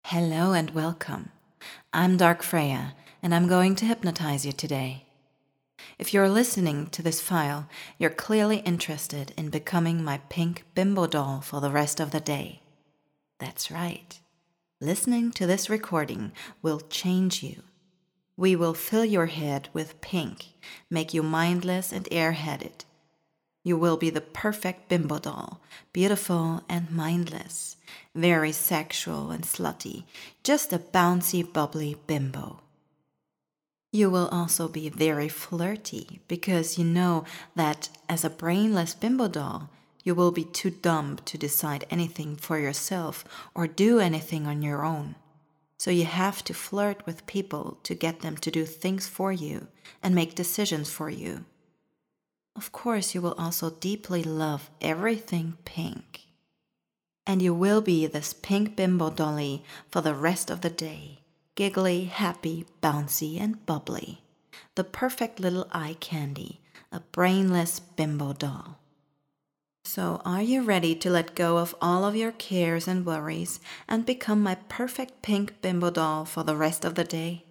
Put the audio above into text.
Hello and welcome. I'm Dark Freya, and I'm going to hypnotize you today. If you're listening to this file, you're clearly interested in becoming my pink bimbo doll for the rest of the day. That's right. Listening to this recording will change you. We will fill your head with pink, make you mindless and airheaded. You will be the perfect bimbo doll, beautiful and mindless, very sexual and slutty, just a bouncy, bubbly bimbo. You will also be very flirty because you know that as a brainless bimbo doll, you will be too dumb to decide anything for yourself or do anything on your own. So you have to flirt with people to get them to do things for you and make decisions for you. Of course, you will also deeply love everything pink. And you will be this pink bimbo dolly for the rest of the day. Giggly, happy, bouncy, and bubbly. The perfect little eye candy, a brainless bimbo doll. So, are you ready to let go of all of your cares and worries and become my perfect pink bimbo doll for the rest of the day?